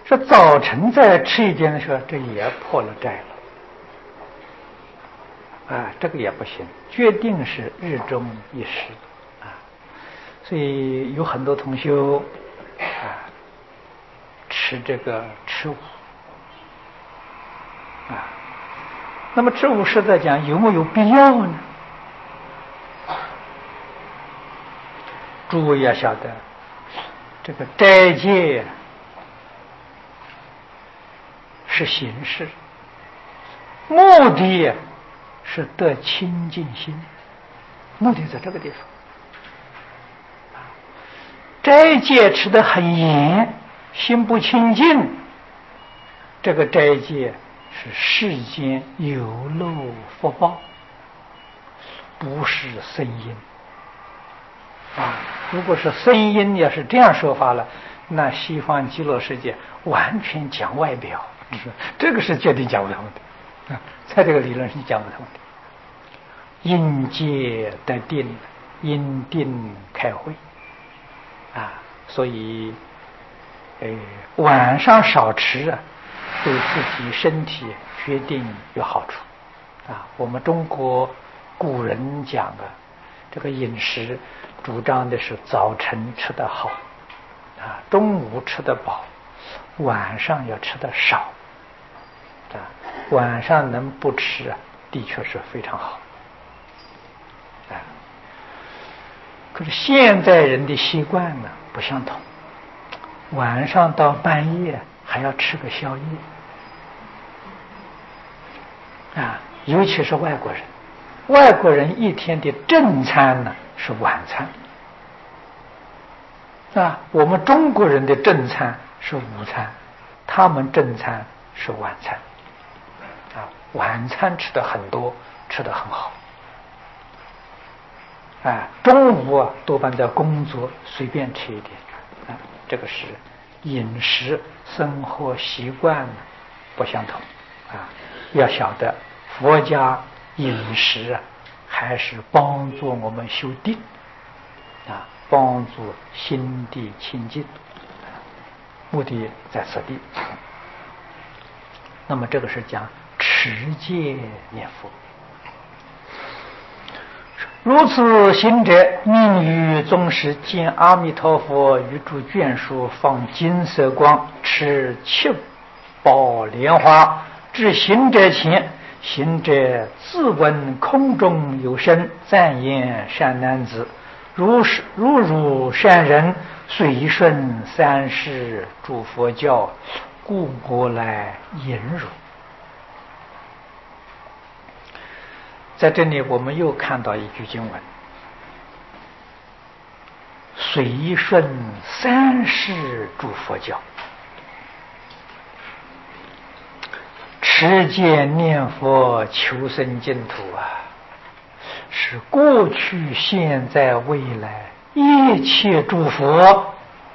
说早晨再吃一点的时候，这也破了斋了。啊，这个也不行，决定是日中一时啊。所以有很多同修啊吃这个吃午啊，那么吃午时在讲有没有必要呢？诸位要晓得，这个斋戒是形式，目的是得清净心，目的在这个地方。斋戒吃得很严，心不清净，这个斋戒是世间有漏福报，不是生因啊。如果是生因，要是这样说法了，那西方极乐世界完全讲外表，这个是绝对讲不通的啊，在这个理论是讲不通的。因戒得定，因定开慧啊，所以晚上少吃啊，对自己身体决定有好处啊。我们中国古人讲啊，这个饮食主张的是早晨吃得好啊，中午吃得饱，晚上要吃得少啊。晚上能不吃啊，的确是非常好啊。可是现在人的习惯呢不相同，晚上到半夜还要吃个宵夜啊，尤其是外国人，外国人一天的正餐呢是晚餐啊，我们中国人的正餐是午餐，他们正餐是晚餐啊，晚餐吃的很多，吃的很好啊，中午啊多半在工作，随便吃一点啊，这个是饮食生活习惯不相同啊。要晓得佛家饮食啊，还是帮助我们修定啊，帮助心地清净，目的在此地。那么这个是讲持戒念佛。如此行者，命于宗室见阿弥陀佛于诸眷属放金色光，持七宝莲花，至行者前，行者自闻空中有声，赞言善男子，如善人，随顺三世诸佛教，故我来引汝。在这里我们又看到一句经文，随顺三世诸佛教，持戒念佛求生净土啊，是过去现在未来一切诸佛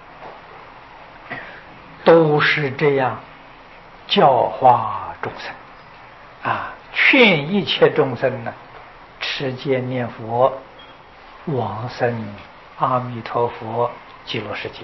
都是这样教化众生啊，劝一切众生呢，持戒念佛，往生阿弥陀佛极乐世界，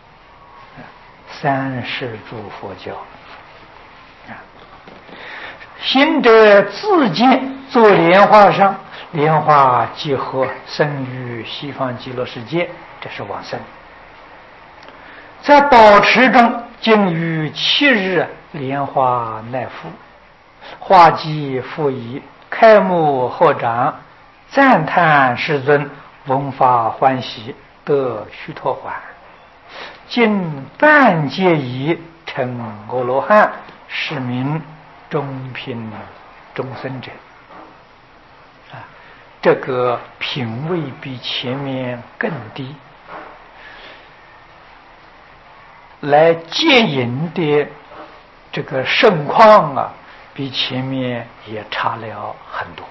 三世诸佛教啊。行者自见坐莲花上，莲花即合生于西方极乐世界，这是往生。在宝池中经于7日，莲花乃复，花季复已，开目合掌，赞叹世尊，闻法欢喜，得须陀洹。今半戒已，成阿罗汉，是名中品众生者啊。这个品位比前面更低，来戒引的这个盛况啊，比前面也差了很多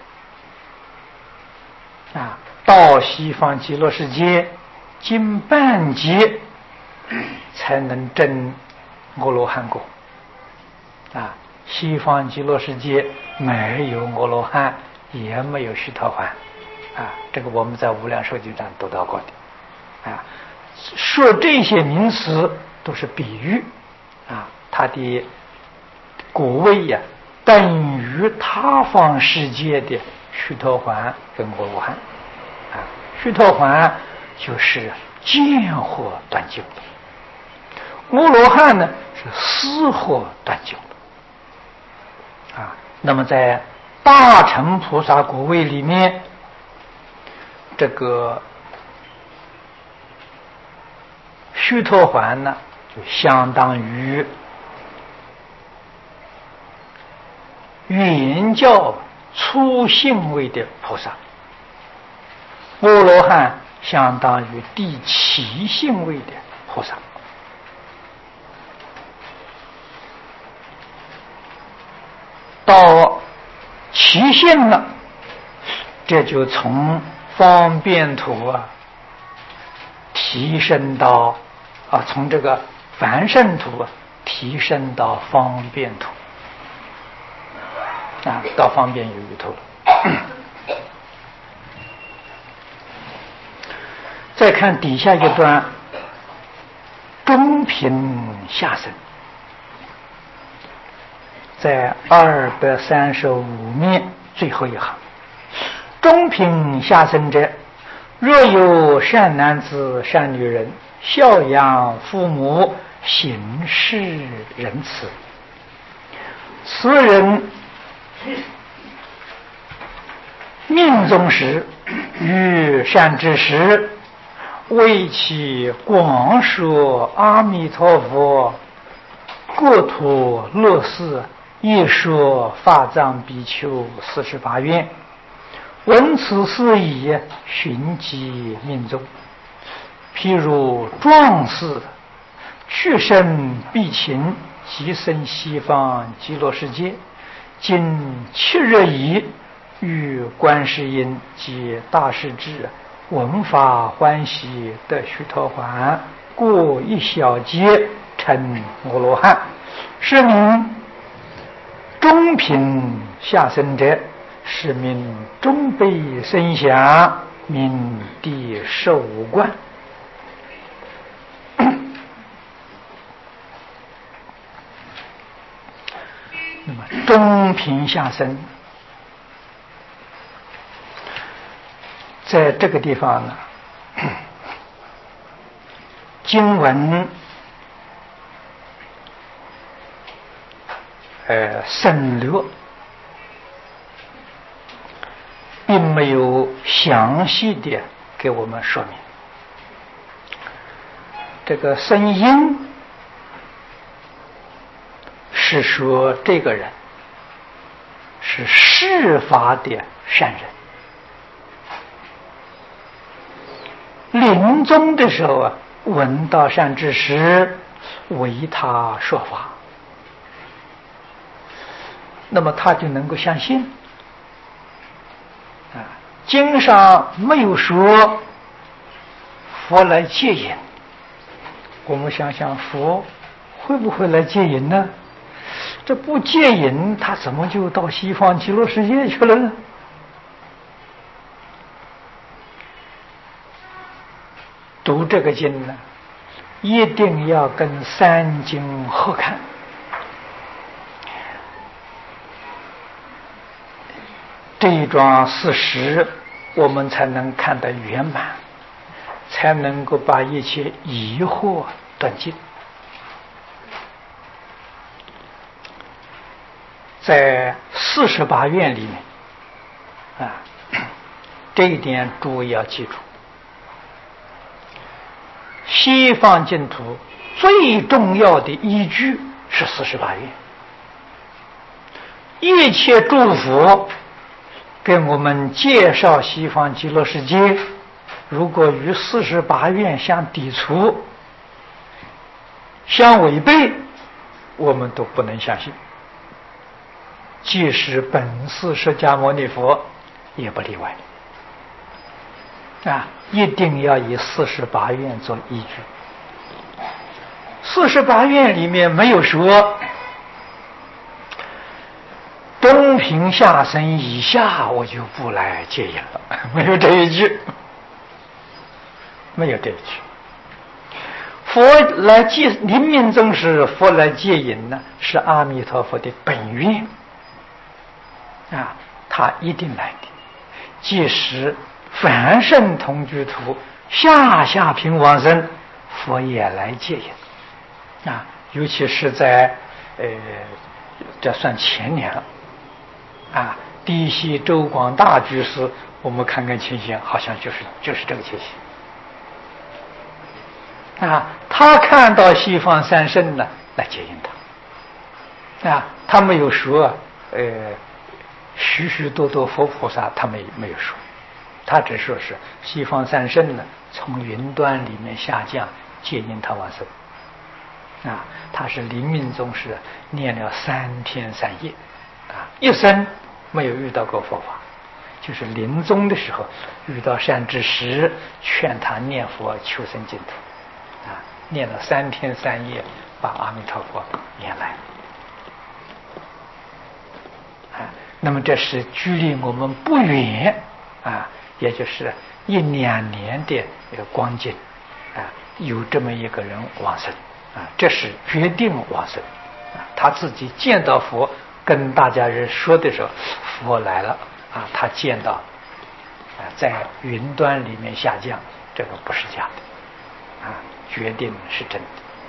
啊。到西方极乐世界经半劫才能证阿罗汉果啊。西方极乐世界没有阿罗汉，也没有须陀洹啊，这个我们在无量寿经上读到过的啊。说这些名词都是比喻啊， 他的果位呀，等于他方世界的须陀洹跟阿罗汉啊。须陀洹就是见惑断究，阿罗汉呢是思惑断究啊。那么在大乘菩萨果位里面，这个须陀洹呢，就相当于原教初信位的菩萨，阿罗汉相当于第七信位的菩萨。到七信了，这就从方便土啊提升到从这个凡圣土啊提升到方便土啊，到方便有余土了。再看底下一段，中品下生，在235面最后一行，中品下生者，若有善男子善女人，孝养父母，行事仁慈，此人命中时于善知识，为其广说阿弥陀佛国土乐事，一说法藏比丘48愿，闻此事已，寻即命中。譬如壮士去生必勤，即生西方极乐世界，今7日已，与观世音及大势至闻法欢喜，得须陀洹，过一小劫，成阿罗汉，是名中品下生者，是名中辈声响，名第15观。那么中品下生，在这个地方呢，经文省略，并没有详细的给我们说明。这个声音是说这个人是释法的善人，临终的时候啊，闻到善知识为他说法，那么他就能够相信啊。经上没有说佛来戒引，我们想想佛会不会来戒引呢？这不戒引，他怎么就到西方极乐世界去了呢？读这个经呢，一定要跟三经合看，这一桩事实我们才能看得圆满，才能够把一切疑惑断尽。在48愿里面啊，这一点诸位要记住，西方净土最重要的依据是48愿，一切诸佛给我们介绍西方极乐世界，如果与48愿相抵触、相违背，我们都不能相信。即使本师释迦牟尼佛也不例外啊！一定要以48愿做依据。48愿里面没有说中品下生以下我就不来戒引了，没有这一句，没有这一句。 佛来接临命终时，佛来接引呢，是阿弥陀佛的本愿啊，他一定来的。即使凡圣同居土下品往生，佛也来接引啊。尤其是在这算前年了啊，第一系周广大居士，我们看看情形，好像就是这个情形。啊，他看到西方三圣呢，来接引他。啊，他没有说，许多佛菩萨，他没有说，他只说是西方三圣呢，从云端里面下降，接引他往生。啊，他是临命终时念了3天3夜，啊，一生没有遇到过佛法，就是临终的时候遇到善知识，劝他念佛求生净土。啊，念了3天3夜，把阿弥陀佛引来。啊，那么这是距离我们不远啊，也就是1、2年的光景啊，有这么一个人往生啊，这是决定往生啊。他自己见到佛，跟大家人说的时候，佛来了啊，他见到啊，在云端里面下降，这个不是假的啊。决定是真的。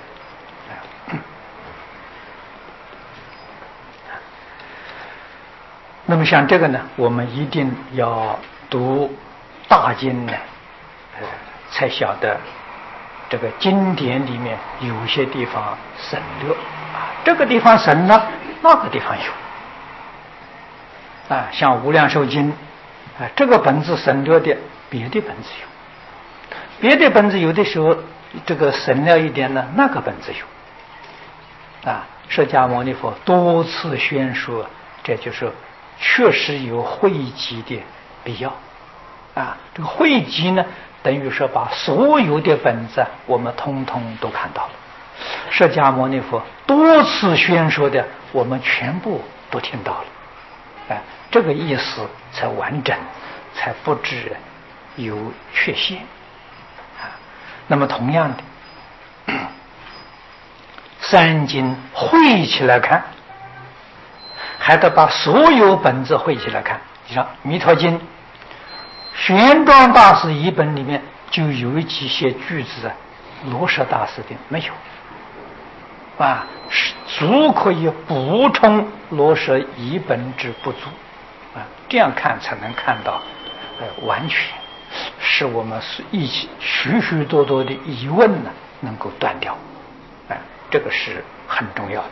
那么像这个呢，我们一定要读大经呢，才晓得这个经典里面有些地方省略啊，这个地方省了，那个地方有啊，像《无量寿经》啊，这个本子省略的，别的本子有，别的本子有的时候。这个省略一点呢，那个本子有啊。释迦牟尼佛多次宣说，这就是确实有汇集的必要啊。这个汇集呢，等于说把所有的本子我们通通都看到了。释迦牟尼佛多次宣说的，我们全部都听到了，啊，这个意思才完整，才不致有缺陷。那么同样的，三经汇起来看，还得把所有本子汇起来看。你像《弥陀经》玄奘大师译本里面就有几些句子罗什大师的没有啊，足可以补充罗什译本之不足啊，这样看才能看到完全使我们许多的疑问呢能够断掉，这个是很重要的。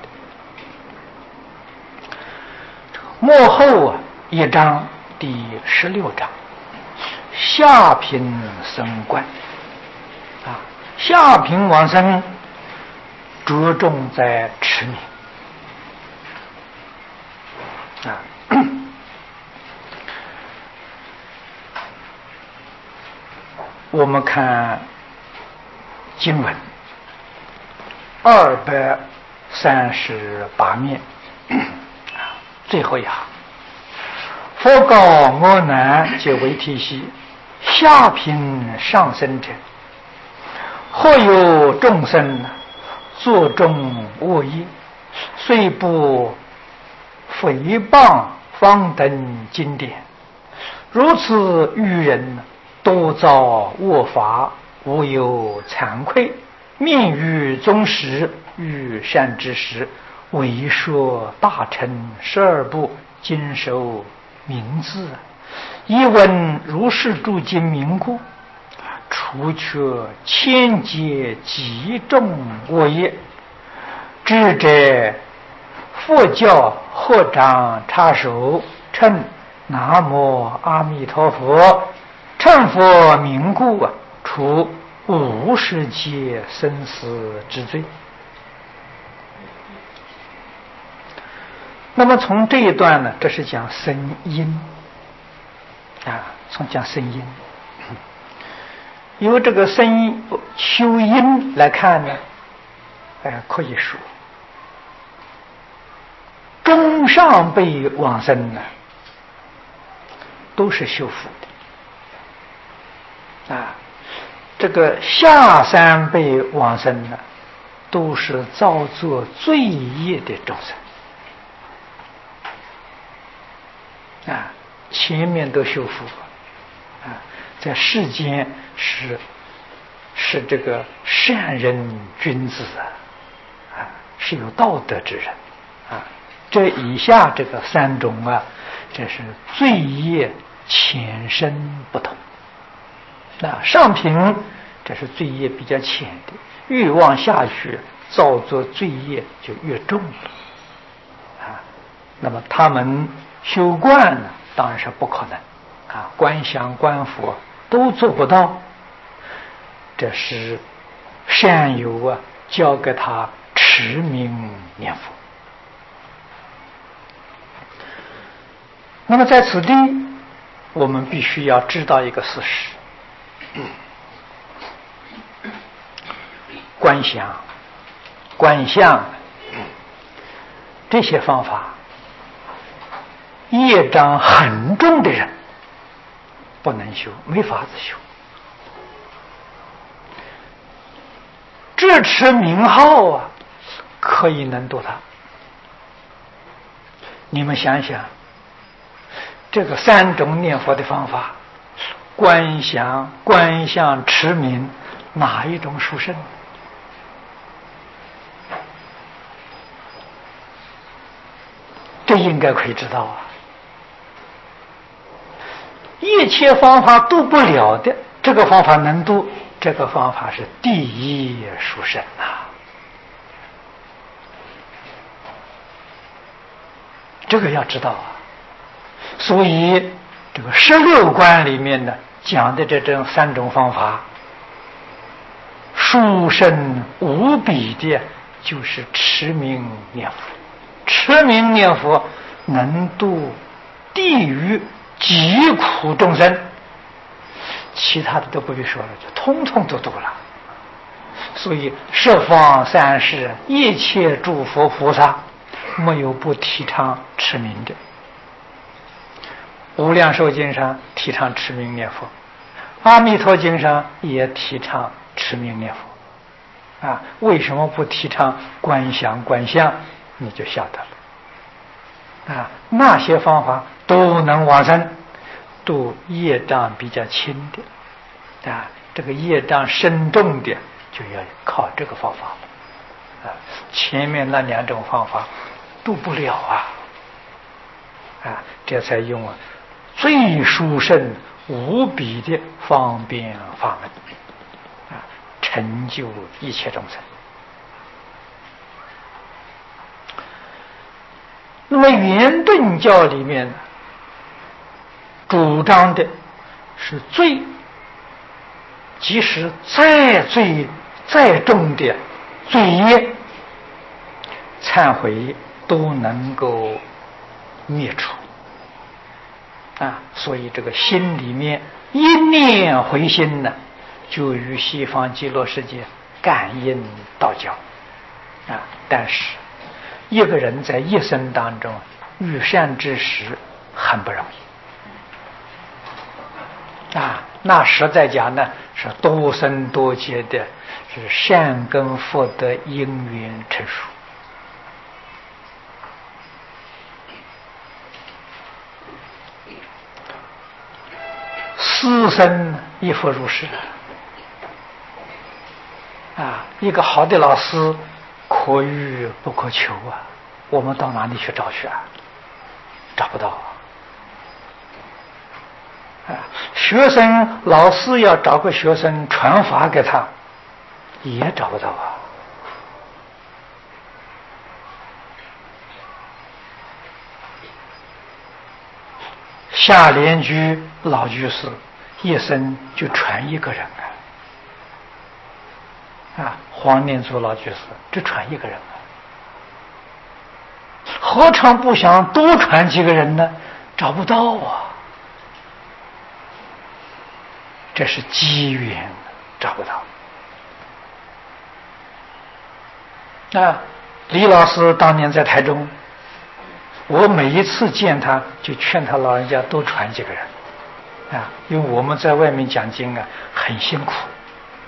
末后一章第16章下品生观啊，下品往生着重在持名啊。我们看经文238面最后一行，佛告我难皆为体系，下品上生者，或有众生作众恶业，虽不诽谤方等经典，如此愚人多造恶法，无有惭愧，命于宗师，遇善知识，为说大乘12部，经受名字，一闻如是诸经名故，除却千劫极重恶业，智者佛教合掌插手，称南无阿弥陀佛，称佛名故除50劫生死之罪。那么从这一段呢，这是讲声音啊，从讲声音，由这个声音修音来看呢，可以说中上辈往生呢，都是修福的啊。 这个下三辈往生呢，都是造作罪业的众生啊，前面都修复啊，在世间是这个善人君子啊，是有道德之人啊。这以下这个三种啊，这是罪业浅深不同。那上品这是罪业比较浅的，越往下去造作罪业就越重了啊。那么他们修观呢，当然是不可能啊，观想观佛都做不到。这是善友啊，教给他持名念佛。那么在此地，我们必须要知道一个事实：观想、观相这些方法，业障很重的人不能修，没法子修。智持名号啊，可以能度他。你们想想，这个三种念佛的方法，观想、观相、持名，哪一种殊胜？这应该可以知道啊。一切方法度不了的，这个方法能度，这个方法是第一殊胜啊！这个要知道啊。所以这个16观里面呢讲的这三种方法，殊胜无比的，就是持名念佛。持名念佛能度地狱疾苦众生，其他的都不必说了，就通通都度了。所以十方三世一切诸佛菩萨，没有不提倡持名的。无量寿经上提倡持名念佛，阿弥陀经上也提倡持名念佛啊。为什么不提倡观想观相？你就晓得了啊。那些方法都能往生，度业障比较轻的啊，这个业障深重的就要靠这个方法啊。前面那两种方法度不了啊，这才用最殊胜无比的方便法门啊，成就一切众生。那么圆顿教里面主张的是罪，即使再罪再重的罪业，忏悔都能够灭除啊。所以这个心里面一念回心呢，就与西方极乐世界感应道交啊。但是一个人在一生当中遇善知识很不容易啊，那实在讲呢，是多生多劫的，是善根福德因缘成熟。师生亦复如是啊，一个好的老师可遇不可求啊，我们到哪里去找去啊？找不到啊。学生老师要找个学生传法给他，也找不到啊。下莲居老居士一生就传一个人啊，黄念祖老居士只传一个人啊，何尝不想多传几个人呢？找不到啊，这是机缘，找不到啊。李老师当年在台中，我每一次见他就劝他老人家多传几个人啊，因为我们在外面讲经啊很辛苦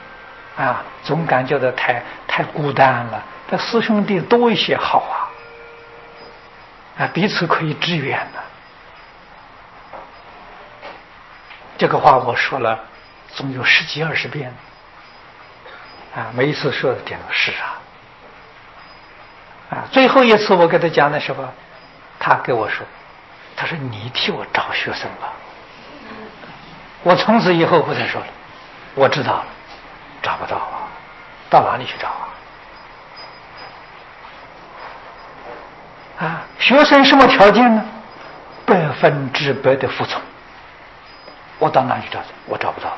总感觉到太孤单了。这师兄弟多一些好彼此可以支援的。这个话我说了，总有10几20遍每一次说的点都是最后一次我给他讲的时候，他给我说，他说你替我找学生吧。我从此以后不再说了，我知道了，找不到到哪里去找学生什么条件呢？100%的服从。我到哪里找？我找不到了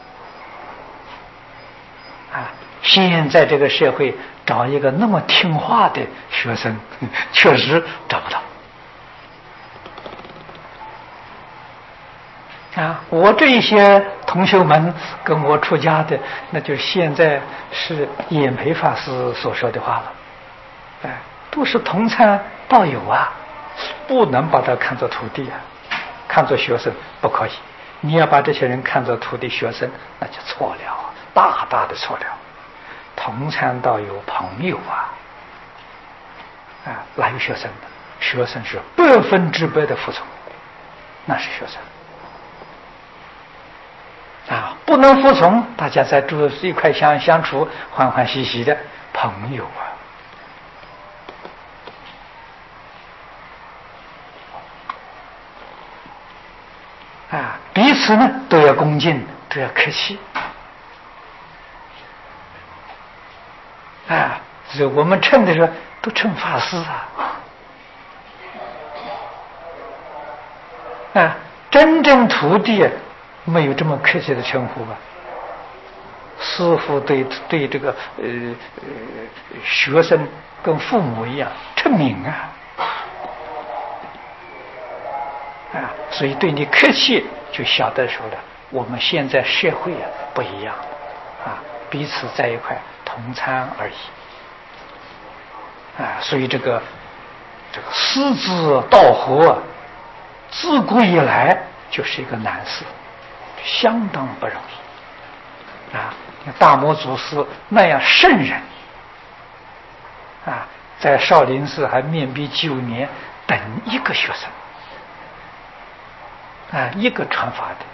现在这个社会找一个那么听话的学生，确实找不到我这一些同学们跟我出家的，那就现在是演培法师所说的话了都是同参道友不能把他看作徒弟看作学生不可以。你要把这些人看作徒弟学生，那就错了大大的错了。同参道友朋友哪有学生的？学生是100%的服从，那是学生不能服从，大家在住一块相处，欢欢喜喜的朋友彼此呢都要恭敬，都要客气所以我们称的时候都称法师真正徒弟没有这么客气的称呼师父对这个学生跟父母一样称名所以对你客气，就晓得说了，我们现在社会不一样彼此在一块同参而已所以这个师之道合自古以来就是一个难事，相当不容易大摩祖师那样圣人在少林寺还面壁9年等一个学生一个传法的。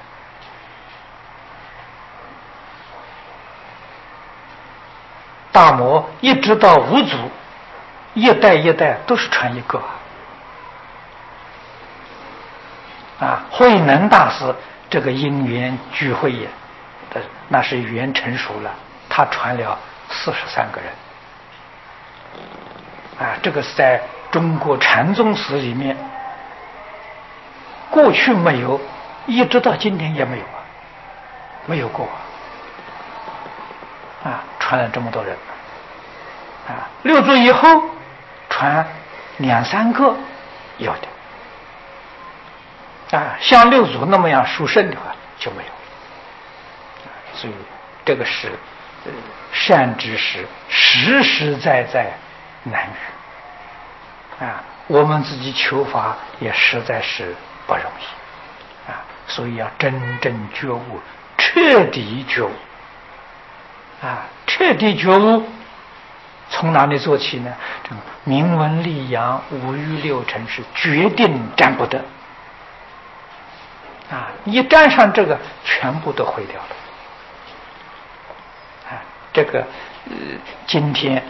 大摩一直到五祖，一代一代都是传一个慧能大师这个因缘聚会那是缘成熟了，他传了43个人这个是在中国禅宗史里面过去没有，一直到今天也没有没有过传了这么多人六祖以后传2、3个有的像六祖那么样殊胜的话就没有所以这个是善知识实实在在难遇我们自己求法也实在是不容易所以要真正觉悟，彻底觉悟彻底觉悟从哪里做起呢？这个明文立阳5欲6尘是决定占不得一沾上这个全部都毁掉了这个今天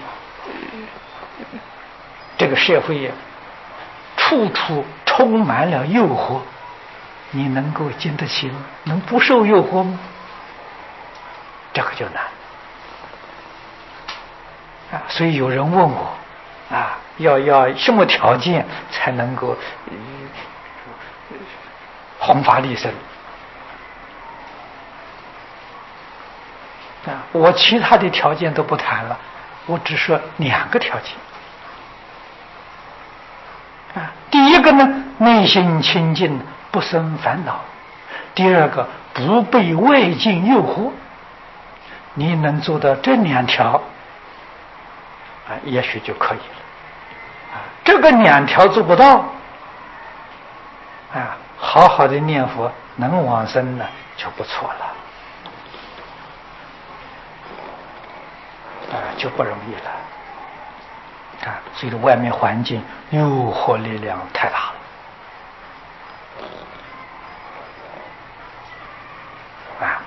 这个社会处处充满了诱惑，你能够经得起吗？能不受诱惑吗？这个就难所以有人问我要什么条件才能够弘法利生我其他的条件都不谈了，我只说2个条件第一个呢，内心清净不生烦恼；第二个，不被外境诱惑。你能做到这2条也许就可以了这个2条做不到好好的念佛能往生呢就不错了就不容易了啊！所以外面环境诱惑力量太大了啊！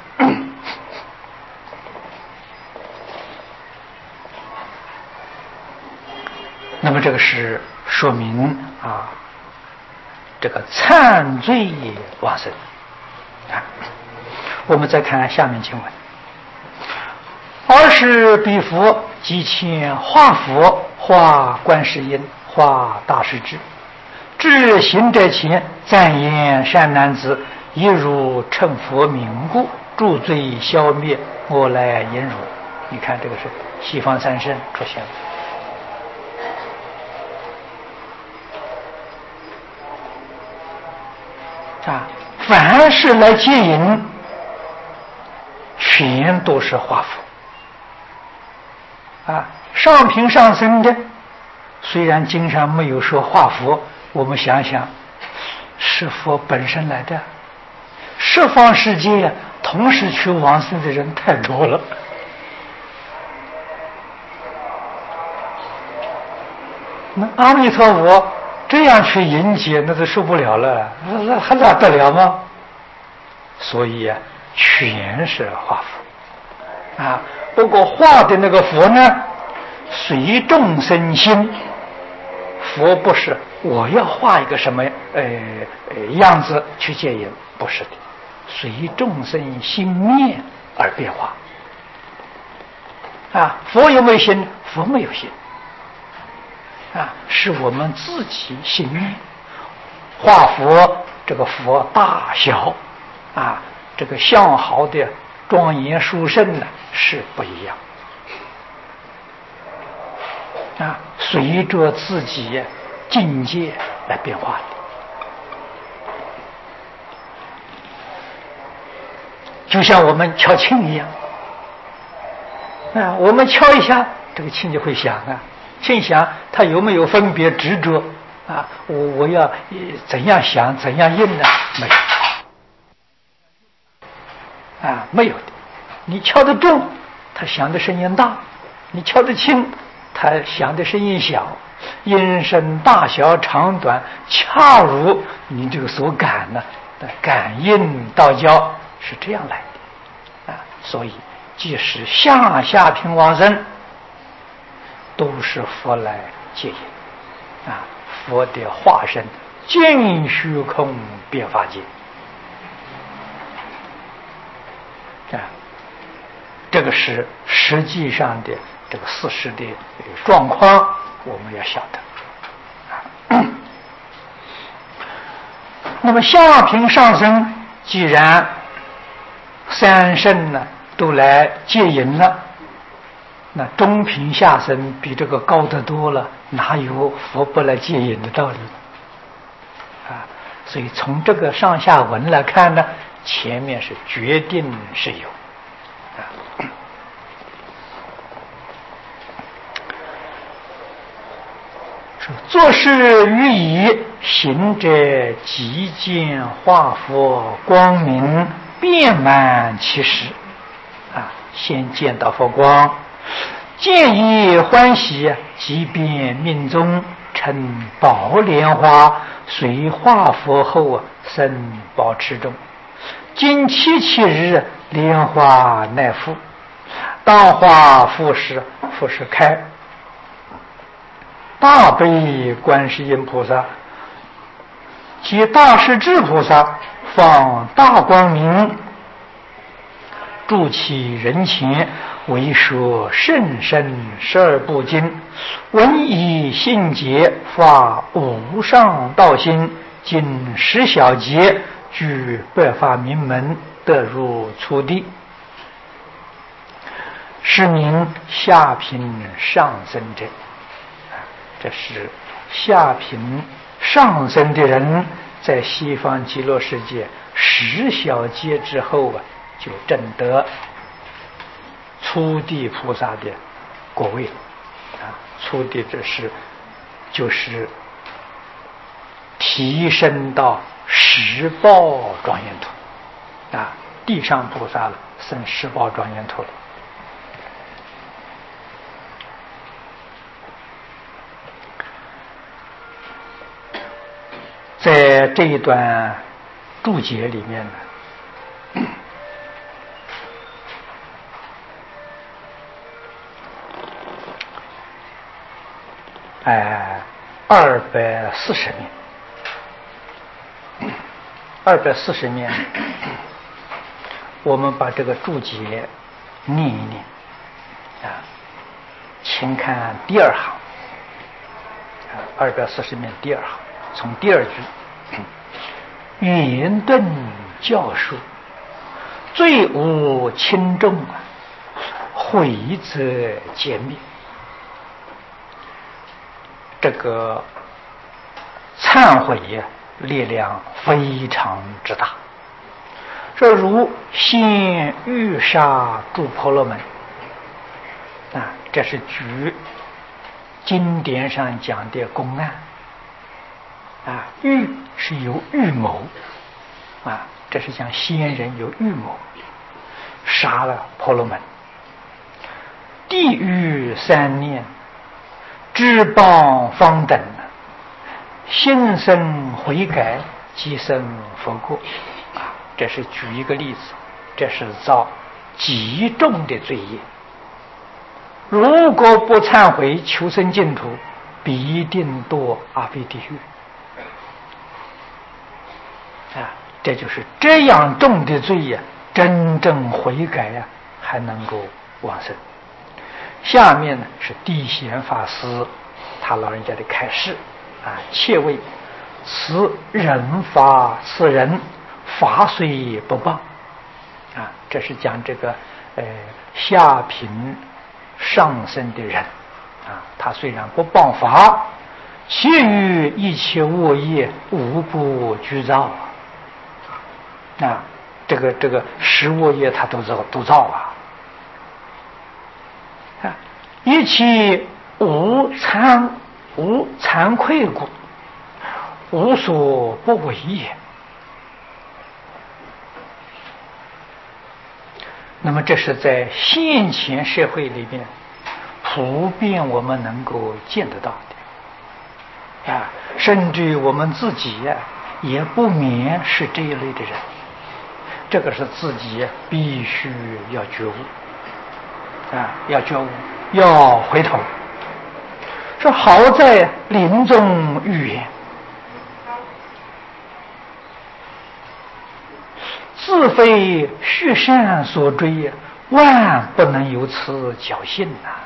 那么这个是说明啊，这个忏罪往生啊。我们再看下面经文：尔时彼佛即遣化佛、化观世音、化大势至，至行者前，赞言：善男子，一如乘佛名故，诸罪消灭，我来引汝。你看，这个是西方三圣出现了。啊，凡是来接引，全都是化佛。啊，上品上生的，虽然经上没有说化佛，我们想想，是佛本身来的。十方世界同时去往生的人太多了。那阿弥陀佛这样去迎接，那就受不了了，那还哪得了吗？所以啊，全是化佛啊。不过化的那个佛呢，随众生心。佛不是我要画一个什么样子去接引，不是的，随众生心念而变化。啊，佛有没有心？佛没有心。啊，是我们自己心念化佛，这个佛大小啊，这个相好的庄严殊胜呢是不一样啊，随着自己境界来变化的，就像我们敲磬一样啊，我们敲一下，这个磬就会响啊。磬响，它有没有分别执着啊？我要怎样想，怎样应呢？没有啊，没有的。你敲得重，它响的声音大；你敲得轻，它响的声音小。音声大小长短，恰如你这个所感呢的感应道交是这样来的啊。所以，即使下品往生，都是佛来接引啊！佛的化身尽虚空变法界啊，这个是实际上的这个事实的状况，我们要晓得啊。那么下品上生，既然三圣呢都来接引了，那中品下生比这个高得多了，哪有佛不来接引的道理啊？所以从这个上下文来看呢，前面是决定是有啊。说作是于以行者即见化佛光明遍满其实啊，先见到佛光。见以欢喜，即便命中成宝莲花，随化佛后生宝池中。经77日，莲花乃复，当花复时开。大悲观世音菩萨及大势至菩萨放大光明，住其人前，为说甚深12部经，闻以信解，发无上道心，经10小节，具百法明门，得入初地，是名下品上生者。这是下品上生的人，在西方极乐世界10小节之后啊，就证得初地菩萨的果位啊。初地这是就是提升到十报庄严土啊，地上菩萨了升十报庄严土了在这一段注解里面呢，240面，240面，我们把这个注解念一念啊，请看第二行，240面第二行，从第二句，圆顿教授，罪无轻重，悔则减灭。这个忏悔呀，力量非常之大。这如先欲杀诸婆罗门啊，这是举经典上讲的公案啊，欲是有预谋啊，这是讲先人有预谋，杀了婆罗门。地狱3年，知谤方等，心生悔改，即生佛果啊。这是举一个例子，这是造极重的罪业。如果不忏悔求生净土，必定堕阿鼻地狱啊！这就是这样重的罪业，真正悔改呀，还能够往生。下面呢是地显法师他老人家的开示啊，切谓此人法，此人法虽不谤啊，这是讲这个下品上升的人啊，他虽然不谤法，其余一切恶业无不具造啊，这个十恶业他都造啊，一切无惭愧故，无所不为也。那么这是在现前社会里面普遍我们能够见得到的啊，甚至于我们自己呀，也不免是这一类的人。这个是自己必须要觉悟啊，要觉悟，要回头。说好在临终预言，自非虚善所追，万不能有此侥幸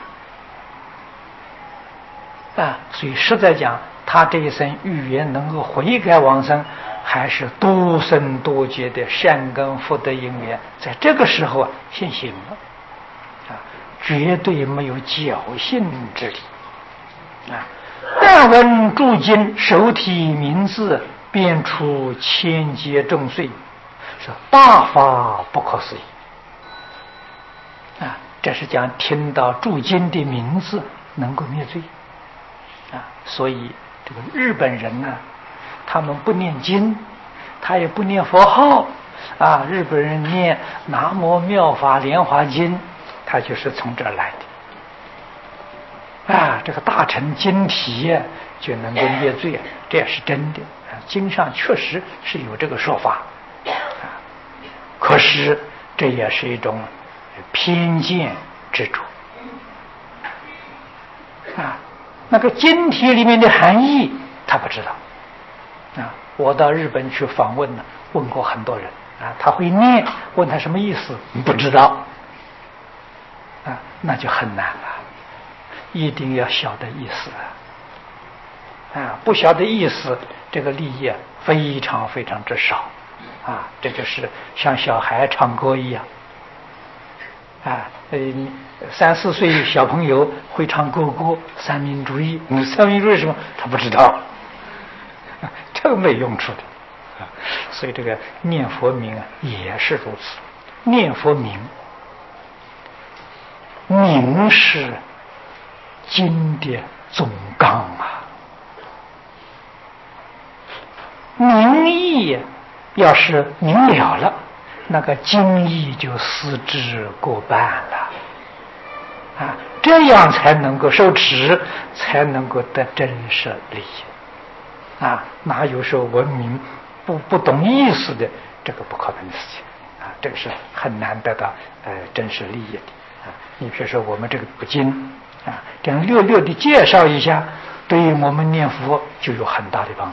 啊！所以实在讲，他这一生预言能够悔改往生，还是多生多劫的善根福德因缘，在这个时候现行了啊，绝对没有侥幸之理啊！但闻诸经手体名字，便出千劫重罪，是大法不可思议啊！这是讲听到诸经的名字能够灭罪啊！所以这个日本人呢，他们不念经，他也不念佛号啊。日本人念南无妙法莲华经，他就是从这儿来的啊。这个大乘经题就能够灭罪，这也是真的啊。经上确实是有这个说法啊，可是这也是一种偏见之主啊。那个经题里面的含义他不知道啊。我到日本去访问呢，问过很多人啊，他会念，问他什么意思不知道啊，那就很难了。一定要晓得意思啊，不晓得意思，这个利益非常非常之少啊。这就是像小孩唱歌一样啊，3、4岁小朋友会唱歌歌，三民主义，三民主义是什么？他不知道，这个没用处的啊。所以这个念佛名也是如此，念佛名是经的总纲啊，名义要是明了，那个经义就思之过半了啊，这样才能够受持，才能够得真实利益哪有说文明不懂意思的，这个不可能的事情这个是很难得到真实利益的你比如说我们这个读经这样略略的介绍一下，对于我们念佛就有很大的帮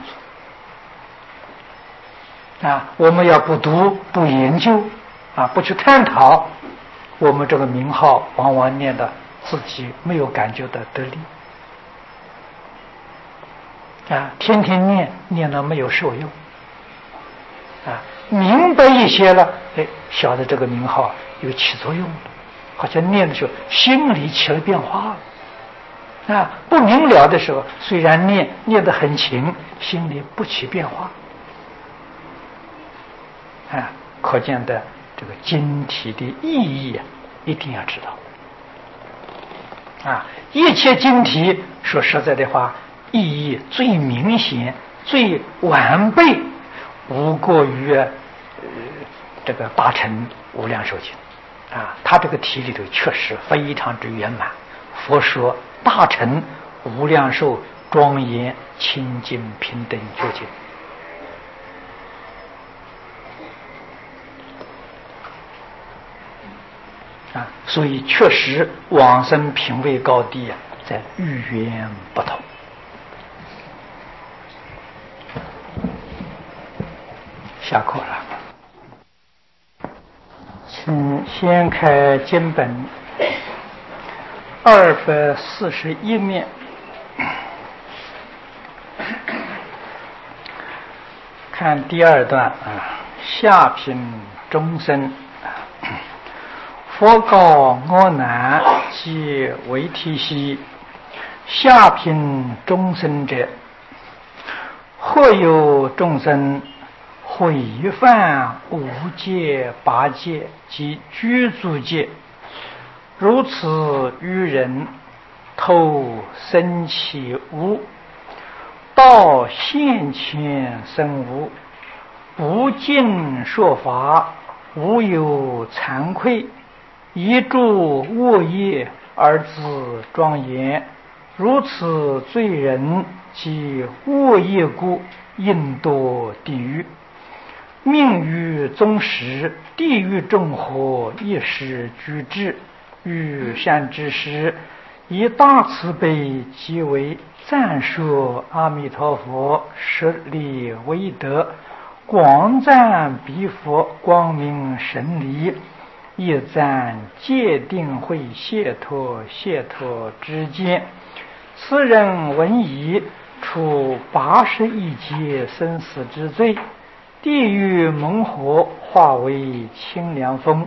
助我们要不读不研究不去探讨，我们这个名号往往念的自己没有感觉到得力天天念了没有受用明白一些了，晓得这个名号有起作用了，好像念的时候心里起了变化了不明了的时候，虽然念得很勤，心里不起变化可见的这个经体的意义一定要知道一切经体说实在的话，意义最明显最完备无过于这个大乘无量寿经它这个题里头确实非常之圆满。佛说大乘无量寿庄严清净平等究竟所以确实往生品位高低在语言不同。下课了，请先开经本241面，看第二段下品中生佛告阿难及为提兮，下品众生者，或有众生毁犯五戒八戒及具足戒，如此于人投生起无，到现前生无，不尽说法，无有惭愧，一诸恶业而自庄严，如此罪人及恶业故，应堕地狱。命于宗室，地狱众火一时居之，遇善知识，以大慈悲即为赞说阿弥陀佛十力威德，广赞彼佛光明神力，亦赞戒定慧解脱之间。此人闻已，处81劫生死之罪，地狱猛火化为清凉风。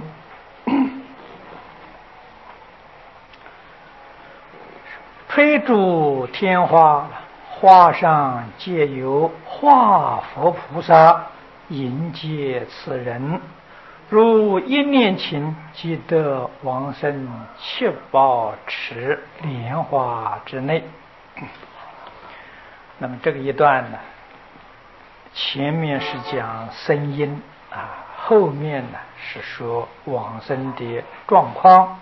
吹诸天花，花上皆有化佛菩萨迎接此人，如一念情，即得往生7宝池莲花之内。那么这个一段呢，前面是讲声音后面呢是说往生的状况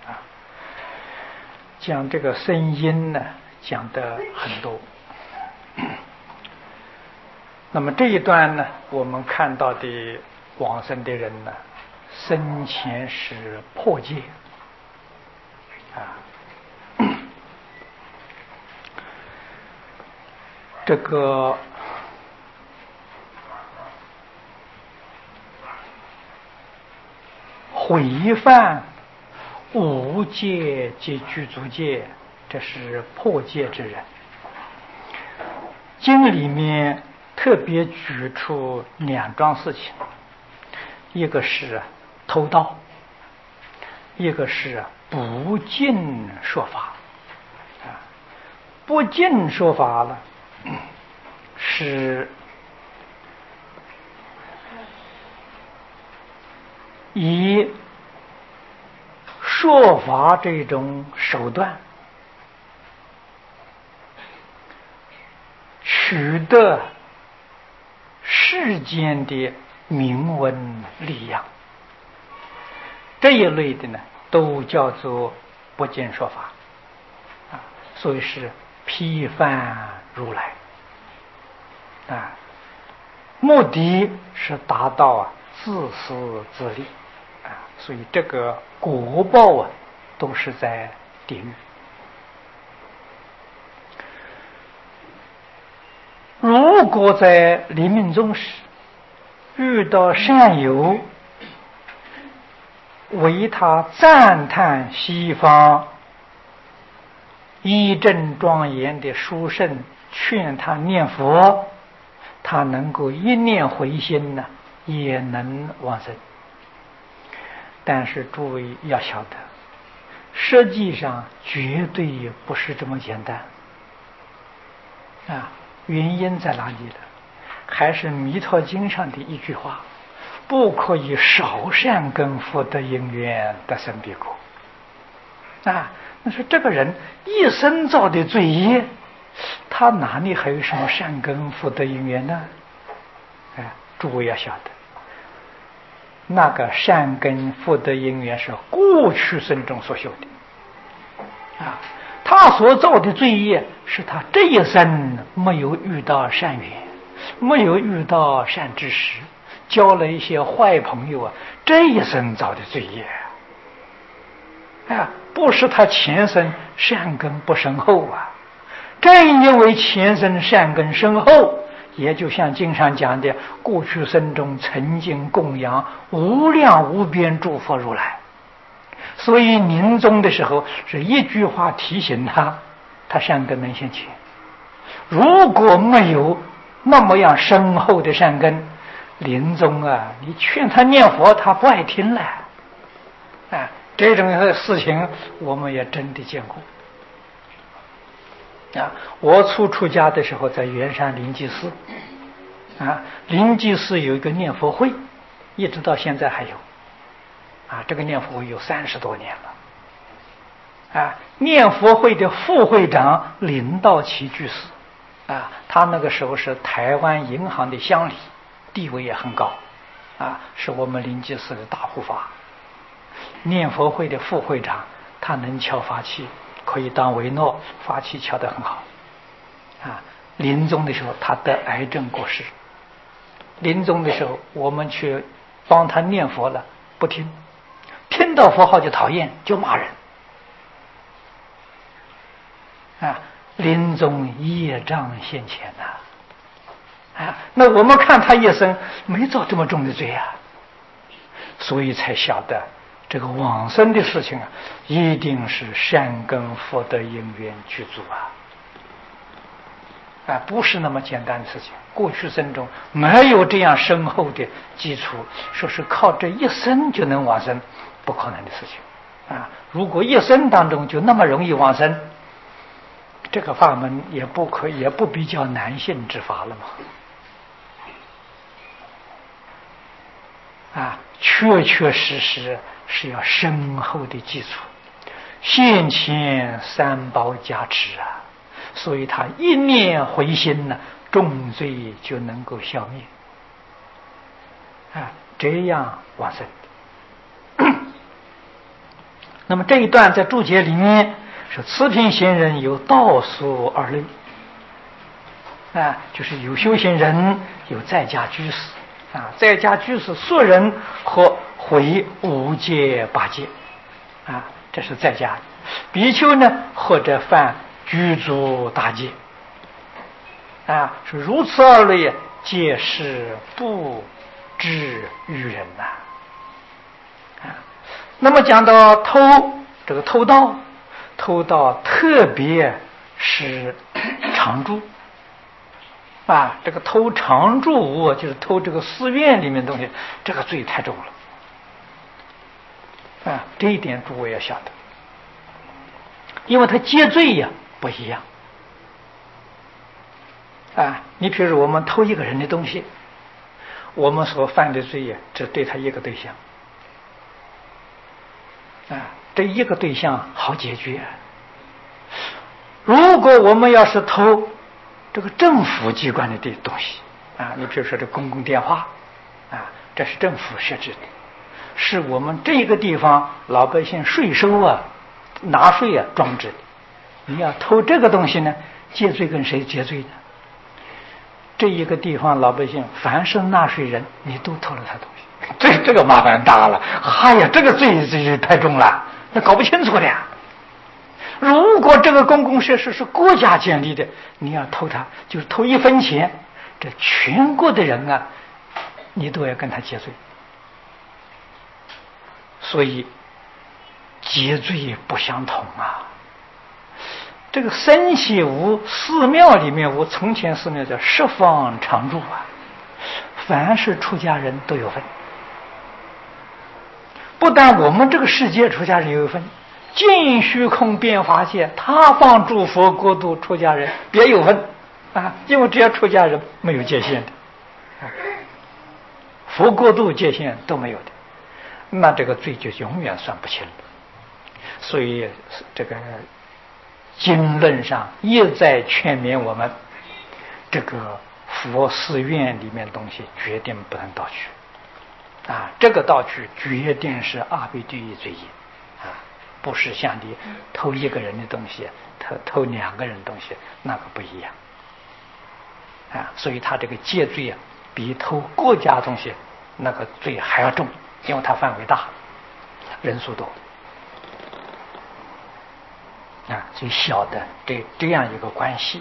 讲这个声音呢讲得很多。那么这一段呢，我们看到的往生的人呢，生前是破戒这个毁犯五戒及具足戒，这是破戒之人。经里面特别举出2桩事情，一个是偷盗，一个是不尽说法不尽说法了是以说法这种手段取得世间的名闻利养，这一类的呢都叫做不尽说法所以是批犯如来目的是达到自私自利所以这个果报都是在地狱。如果在临命终时遇到善友，为他赞叹西方义正庄严的殊胜，劝他念佛，他能够一念回心呢，也能往生。但是诸位要晓得，实际上绝对不是这么简单原因在哪里呢？还是弥陀经上的一句话：不可以少善根福德因缘得生彼国。那说这个人一生造的罪业，他哪里还有什么善根福德因缘呢？诸位要晓得，那个善根福德因缘是过去生中所修的他所造的罪业是他这一生没有遇到善缘，没有遇到善知识，交了一些坏朋友这一生造的罪业不是他前生善根不深厚正因为前生善根深厚，也就像经上讲的，过去生中曾经供养无量无边诸佛如来，所以临终的时候是一句话提醒他善根能现前。如果没有那么样深厚的善根，临终你劝他念佛，他不爱听了这种事情我们也真的见过我初出家的时候在圆山灵济寺灵济寺有一个念佛会，一直到现在还有这个念佛会有30多年了念佛会的副会长林道奇居士他那个时候是台湾银行的乡里，地位也很高是我们灵济寺的大护法。念佛会的副会长，他能敲法器，可以当维诺，法器敲得很好临终的时候他得癌症过世，临终的时候我们去帮他念佛了，不听，听到佛号就讨厌，就骂人临终业障现前那我们看他一生没造这么重的罪所以才晓得这个往生的事情一定是善根福德因缘具足不是那么简单的事情。过去生中没有这样深厚的基础，说是靠这一生就能往生，不可能的事情如果一生当中就那么容易往生，这个法门也不比较难信之法了嘛确确实实是要深厚的基础，现前三宝加持所以他一念回心重罪就能够消灭这样往生。那么这一段在注解里面是慈平贤人有道俗二类就是有修行人，有在家居士在家居士素人和毁5戒8戒这是在家。比丘呢，或者犯居住大戒是如此二类皆是不至于人那么讲到这个偷盗特别是常住这个偷常住物，就是偷这个寺院里面的东西，这个罪太重了这一点诸位要晓得，因为他戒罪不一样你比如我们偷一个人的东西，我们所犯的罪只对他一个对象这一个对象好解决。如果我们要是偷这个政府机关的东西你比如说这公共电话这是政府设置的，是我们这个地方老百姓税收纳税装置的。你要偷这个东西呢，戒罪跟谁结罪呢？ 这一个地方老百姓凡是纳税人，你都偷了他东西，这个麻烦大了。哎呀，这个罪太重了，那搞不清楚的呀。如果这个公共设施是国家建立的，你要偷它，就是偷1分钱，这全国的人啊，你都要跟他结罪。所以结罪不相同啊。这个僧伽无寺庙里面，我从前寺庙叫十方常住啊，凡是出家人都有份。不但我们这个世界出家人有份，尽虚空变法界他方诸佛国度出家人别有份啊，因为只要出家人没有界限的，佛国度界限都没有的，那这个罪就永远算不清了。所以这个经论上一再劝勉我们，这个佛寺院里面东西决定不能盗取啊，这个盗取决定是阿鼻地狱罪业啊，不是像你偷1个人的东西，偷2个人的东西，那个不一样啊。所以他这个戒罪啊，比偷国家东西那个罪还要重，因为它范围大，人数多啊，所以晓得这样一个关系。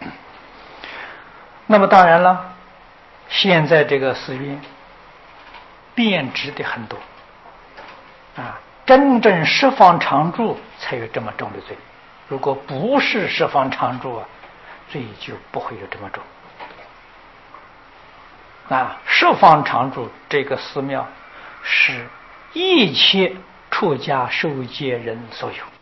那么当然了，现在这个寺院变质的很多啊，真正十方常住才有这么重的罪，如果不是十方常住啊，罪就不会有这么重啊。十方常住这个寺庙是一切出家受戒人所有